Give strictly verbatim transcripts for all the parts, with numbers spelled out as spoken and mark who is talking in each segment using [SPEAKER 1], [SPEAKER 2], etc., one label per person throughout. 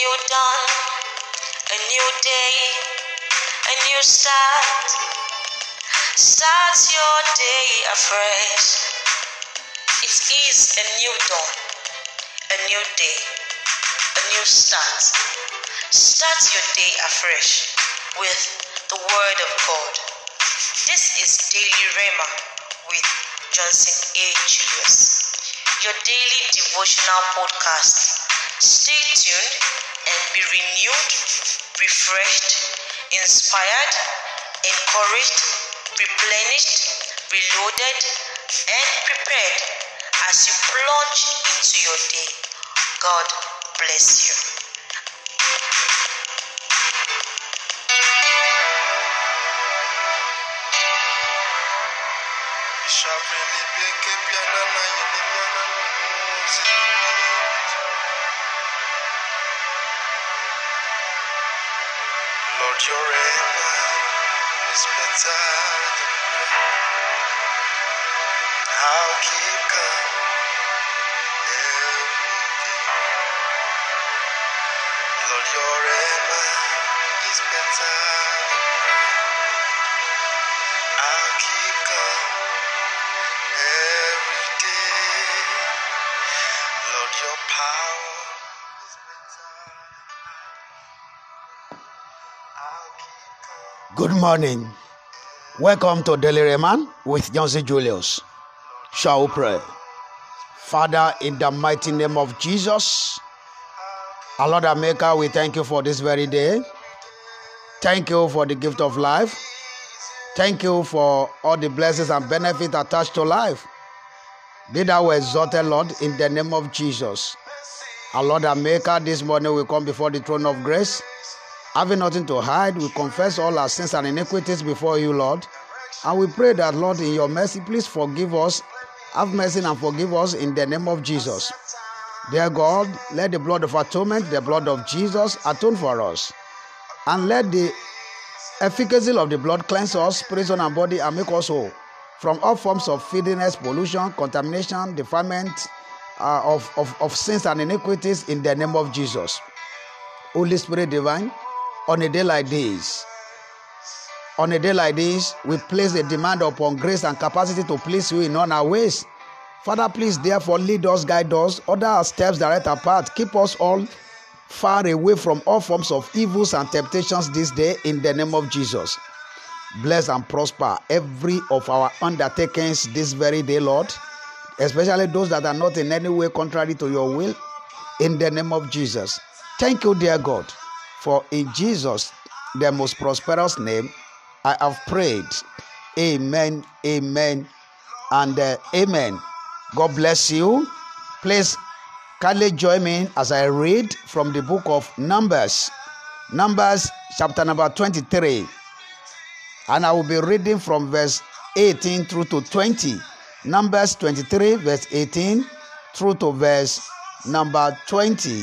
[SPEAKER 1] new dawn, a new day, a new start. Start your day afresh. It is a new dawn, a new day, a new start. Start your day afresh with the Word of God. This is Daily Rhema with Johnson A. Julius, your daily devotional podcast. Stay tuned and be renewed, refreshed, inspired, encouraged, replenished, reloaded, and prepared as you plunge into your day. God bless you.
[SPEAKER 2] Lord, your rhema is better than bread. I'll keep coming every day. Lord, your rhema is better than bread. I'll keep coming every day. Lord, your power is better than I'll keep coming.
[SPEAKER 3] Good morning. Welcome to Daily Rhema with Johnson Julius. Shall we pray? Father, in the mighty name of Jesus, our Lord and Maker, we thank you for this very day. Thank you for the gift of life. Thank you for all the blessings and benefits attached to life. Be thou exalted, Lord, in the name of Jesus. Our Lord and Maker, this morning we come before the throne of grace. Having nothing to hide, we confess all our sins and iniquities before you, Lord. And we pray that, Lord, in your mercy, please forgive us. Have mercy and forgive us in the name of Jesus. Dear God, let the blood of atonement, the blood of Jesus, atone for us. And let the efficacy of the blood cleanse us, spirit, soul, and body, and make us whole from all forms of filthiness, pollution, contamination, defilement uh, of, of, of sins and iniquities in the name of Jesus. Holy Spirit divine, on a day like this, on a day like this, we place a demand upon grace and capacity to please you in all our ways. Father, please therefore lead us, guide us, order our steps, direct our path, keep us all far away from all forms of evils and temptations this day in the name of Jesus. Bless and prosper every of our undertakings this very day, Lord, especially those that are not in any way contrary to your will, in the name of Jesus. Thank you, dear God, for in Jesus, the most prosperous name, I have prayed. Amen, amen, and uh, amen. God bless you. Please kindly join me as I read from the book of Numbers. Numbers chapter number twenty-three. And I will be reading from verse eighteen through to twenty. Numbers twenty-three, verse eighteen through to verse number twenty.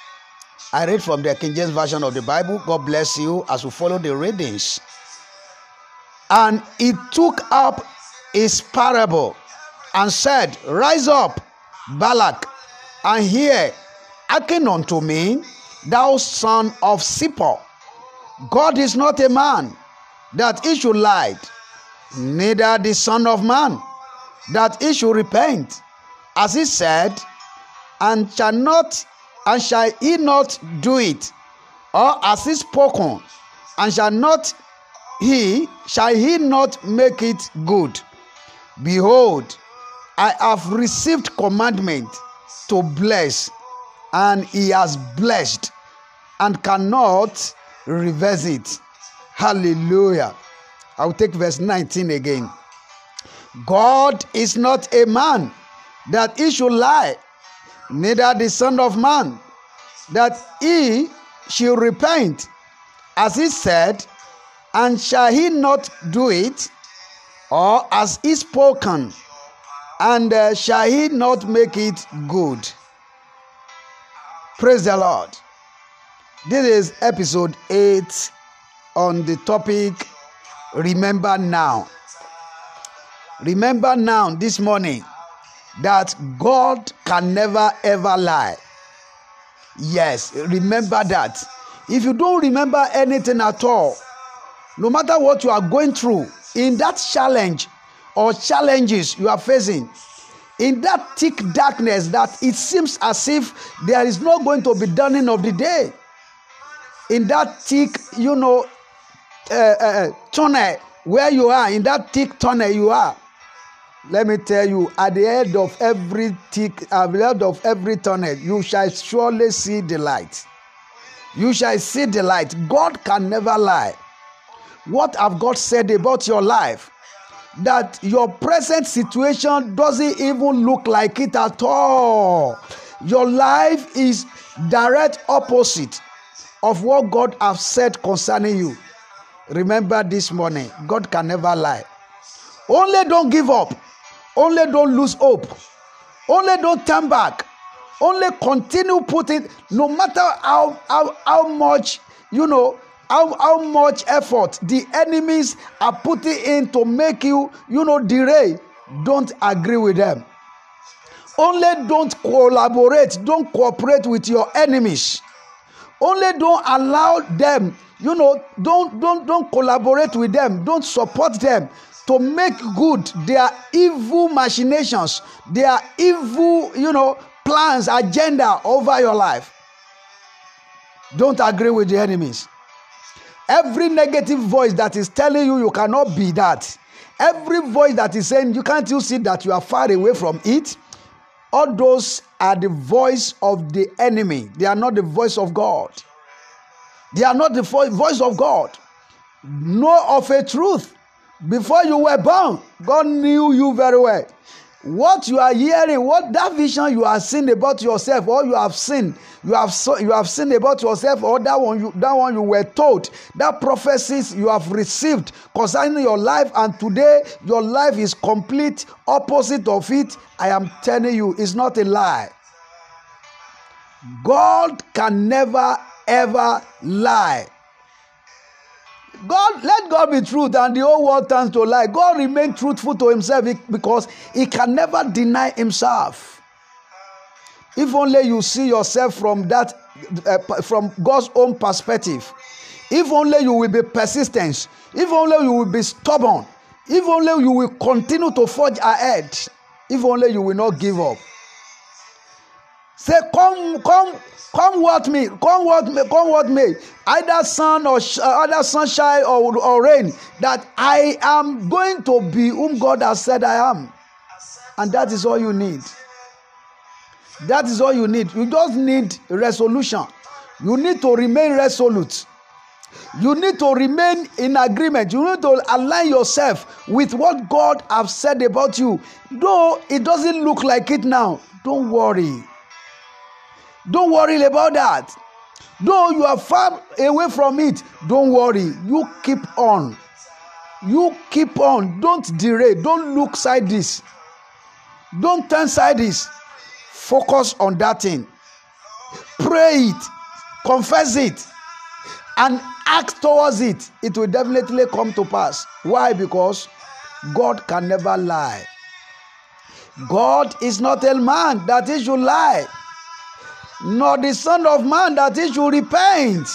[SPEAKER 3] I read from the King James Version of the Bible. God bless you as we follow the readings. And he took up his parable and said, Rise up, Balak, and hear, hearken unto me, thou son of Zippor. God is not a man, that he should lie, neither the son of man, that he should repent. As he said, and shall not, and shall he not do it? Or as he spoken, and shall not he, shall he not make it good? Behold, I have received commandment to bless, and he has blessed, and cannot reverse it. Hallelujah. I'll take verse nineteen again. God is not a man, that he should lie, neither the son of man, that he should repent. As he said, and shall he not do it? Or as he spoken, and uh, shall he not make it good? Praise the Lord. This is episode eight on the topic, Remember Now. Remember now this morning that God can never ever lie. Yes, remember that. If you don't remember anything at all, no matter what you are going through, in that challenge or challenges you are facing, in that thick darkness that it seems as if there is not going to be dawning of the day, in that thick, you know, uh, uh, tunnel where you are, in that thick tunnel you are, let me tell you, at the end of every thick, at the end of every tunnel, you shall surely see the light. You shall see the light. God can never lie. What have God said about your life? That your present situation doesn't even look like it at all. Your life is direct opposite of what God has said concerning you. Remember this morning, God can never lie. Only don't give up. Only don't lose hope. Only don't turn back. Only continue putting, no matter how how, how much, you know, how, how much effort the enemies are putting in to make you, you know, derail. Don't agree with them. Only don't collaborate. Don't cooperate with your enemies. Only don't allow them, you know, don't don't don't collaborate with them. Don't support them to make good their evil machinations, their evil, you know, plans, agenda over your life. Don't agree with the enemies. Every negative voice that is telling you you cannot be that, every voice that is saying you can't you see that you are far away from it, all those are the voice of the enemy. They are not the voice of God. They are not the voice of God. Know of a truth. Before you were born, God knew you very well. What you are hearing, what that vision you are seeing about yourself, or you have seen, you have so, you have seen about yourself, or that one you that one you were told, that prophecies you have received concerning your life, and today your life is complete opposite of it. I am telling you, it's not a lie. God can never ever lie. God, let God be truth and the whole world turns to lie. God remains truthful to himself because he can never deny himself. If only you see yourself from that, uh, from God's own perspective. If only you will be persistent. If only you will be stubborn. If only you will continue to forge ahead. If only you will not give up. Say, come, come, come what me, come what me, come what me. Either sun or sh- either sunshine or, or rain, that I am going to be whom God has said I am. And that is all you need. That is all you need. You just need resolution. You need to remain resolute. You need to remain in agreement. You need to align yourself with what God has said about you. Though it doesn't look like it now, don't worry. Don't worry about that. Though you are far away from it, don't worry. You keep on. You keep on. Don't derail. Don't look sideways. Don't turn sideways. Focus on that thing. Pray it. Confess it. And act towards it. It will definitely come to pass. Why? Because God can never lie. God is not a man that he should lie, nor the Son of Man that he should repent.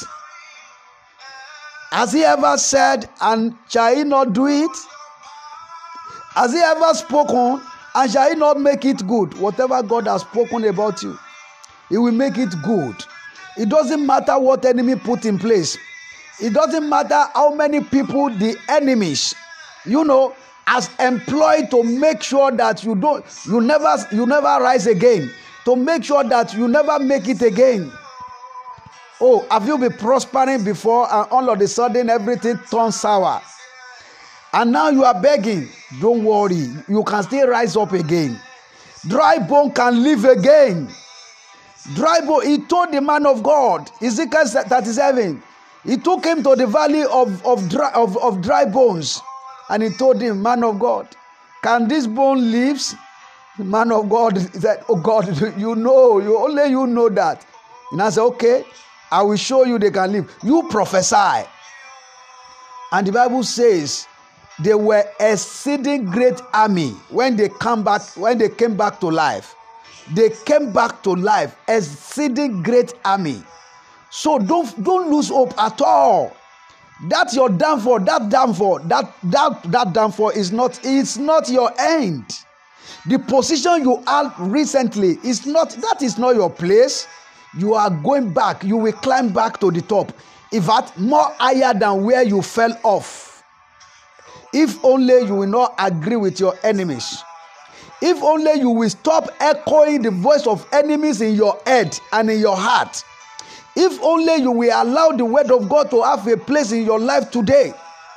[SPEAKER 3] Has he ever said, and shall he not do it? Has he ever spoken, and shall he not make it good? Whatever God has spoken about you, he will make it good. It doesn't matter what enemy put in place. It doesn't matter how many people the enemies, you know, has employed to make sure that you don't, you never, you never rise again. To make sure that you never make it again. Oh, have you been prospering before and all of a sudden everything turns sour? And now you are begging. Don't worry. You can still rise up again. Dry bone can live again. Dry bone. He told the man of God, Ezekiel thirty-seven. He took him to the valley of, of, dry, of, of dry bones. And he told him, man of God, can this bone live? The man of God said, oh God, you know, you only you know that. And I said, okay, I will show you they can live. You prophesy. And the Bible says they were exceeding great army when they come back, when they came back to life. they came back to life, exceeding great army. So don't don't lose hope at all. That's your downfall. That downfall, that that that downfall is not it's not your end. The position you are recently is not that is not your place. You are going back. You will climb back to the top. In fact, more higher than where you fell off. If only you will not agree with your enemies. If only you will stop echoing the voice of enemies in your head and in your heart. If only you will allow the word of God to have a place in your life today.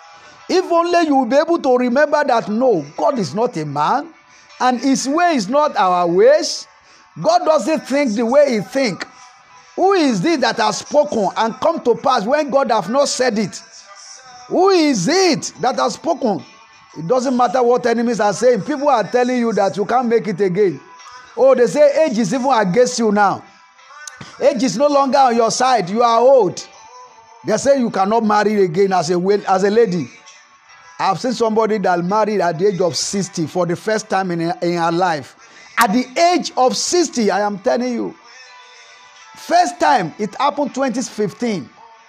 [SPEAKER 3] If only you will be able to remember that no, God is not a man and his way is not our ways. God doesn't think the way he thinks. Who is it that has spoken and come to pass when God have not said it? Who is it that has spoken? It doesn't matter what enemies are saying. People are telling you that you can't make it again. Oh, they say age is even against you now. Age is no longer on your side. You are old. They say you cannot marry again as a as a lady. I've seen somebody that married at the age of sixty for the first time in, in her life. At the age of sixty, I am telling you. First time, it happened twenty fifteen.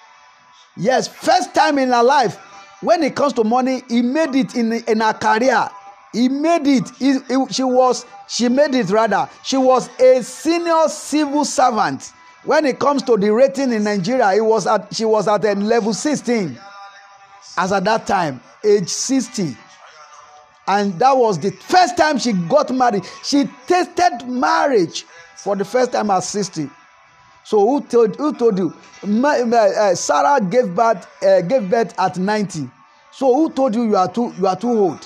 [SPEAKER 3] Yes, first time in her life. When it comes to money, he made it in, in her career. He made it. He, he, she was, she made it rather. She was a senior civil servant. When it comes to the rating in Nigeria, it was at, she was at a level sixteen. As at that time, age sixty. And that was the first time she got married. She tasted marriage for the first time at sixty. So who told who told you? My, my, uh, Sarah gave birth uh, gave birth at ninety. So who told you you are too you are too old?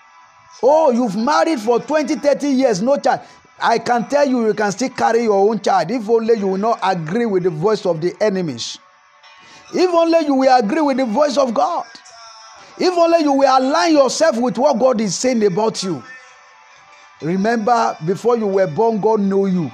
[SPEAKER 3] Oh, you've married for twenty, thirty years, no child. I can tell you, you can still carry your own child if only you will not agree with the voice of the enemies. If only you will agree with the voice of God. If only you will align yourself with what God is saying about you. Remember, before you were born, God knew you.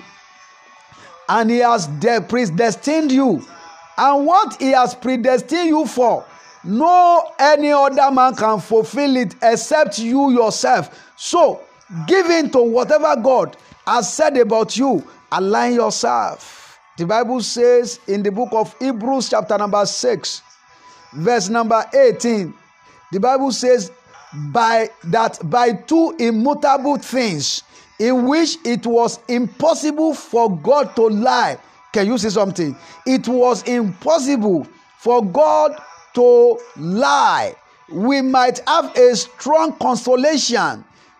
[SPEAKER 3] And he has predestined you. And what he has predestined you for, no any other man can fulfill it except you yourself. So, give in to whatever God has said about you. Align yourself. The Bible says in the book of Hebrews chapter number six, verse number eighteen, the Bible says, by that by two immutable things, in which it was impossible for God to lie. Can you see something? It was impossible for God to lie. We might have a strong consolation.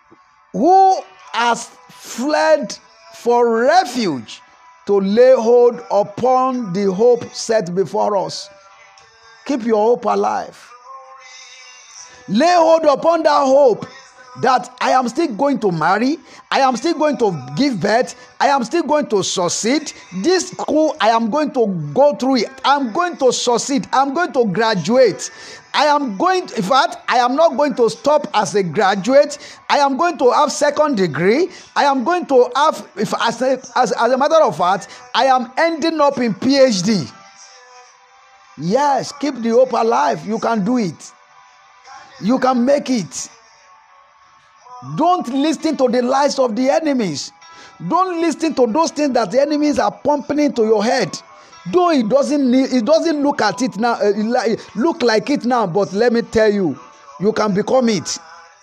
[SPEAKER 3] Who has fled for refuge to lay hold upon the hope set before us. Keep your hope alive. Lay hold upon that hope. That I am still going to marry, I am still going to give birth, I am still going to succeed. This school, I am going to go through it. I'm going to succeed. I'm going to graduate. I am going to, in fact, I am not going to stop as a graduate. I am going to have second degree. I am going to have, if as a, as, as a matter of fact, I am ending up in P H D. Yes, keep the hope alive. You can do it. You can make it. Don't listen to the lies of the enemies. Don't listen to those things that the enemies are pumping into your head. Though it doesn't need, it doesn't look at it now, uh, look like it now, but let me tell you, you can become it.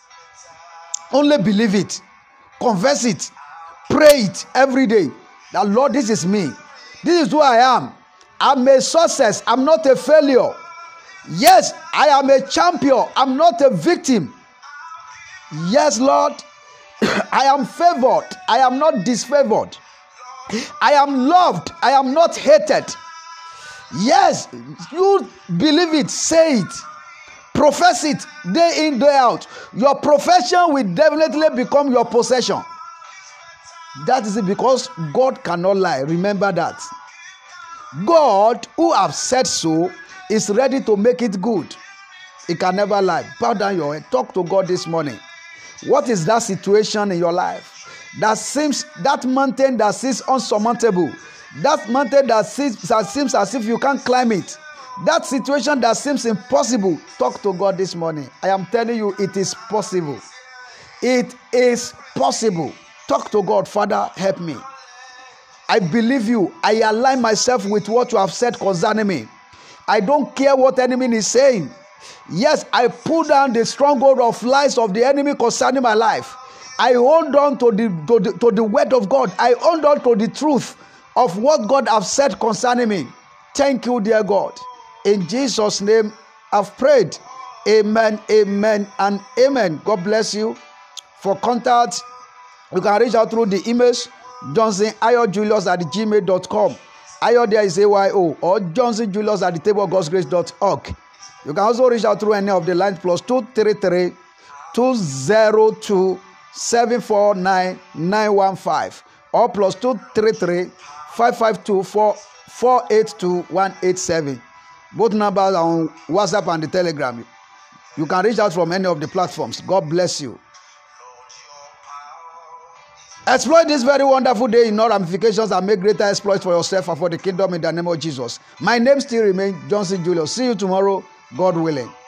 [SPEAKER 3] Only believe it, confess it, pray it every day. That Lord, this is me. This is who I am. I'm a success. I'm not a failure. Yes, I am a champion. I'm not a victim. Yes, Lord, I am favored. I am not disfavored. I am loved. I am not hated. Yes, you believe it, say it, profess it day in, day out. Your profession will definitely become your possession. That is it, because God cannot lie. Remember that. God, who have said so, is ready to make it good. He can never lie. Bow down your head. Talk to God this morning. What is that situation in your life that seems, that mountain that seems unsurmountable, that mountain that seems, that seems as if you can't climb it, that situation that seems impossible? Talk to God this morning. I am telling you, it is possible. It is possible. Talk to God. Father, help me. I believe you. I align myself with what you have said concerning me. I don't care what enemy is saying. Yes, I pull down the stronghold of lies of the enemy concerning my life. I hold on to the, to the, to the word of God. I hold on to the truth of what God has said concerning me. Thank you, dear God. In Jesus' name, I've prayed. Amen, amen, and amen. God bless you. For contact, you can reach out through the emails, Johnson Ayo Julius at gmail dot com. Ayo there is A Y O, or Johnson Julius at the table of God's grace dot org. You can also reach out through any of the lines plus two three three, two zero two, seven four nine, nine one five or plus two three three, five five two, four eight two, one eight seven. Both numbers are on WhatsApp and the Telegram. You can reach out from any of the platforms. God bless you. Exploit this very wonderful day in all ramifications and make greater exploits for yourself and for the kingdom in the name of Jesus. My name still remains Johnson Julius. See you tomorrow, God willing.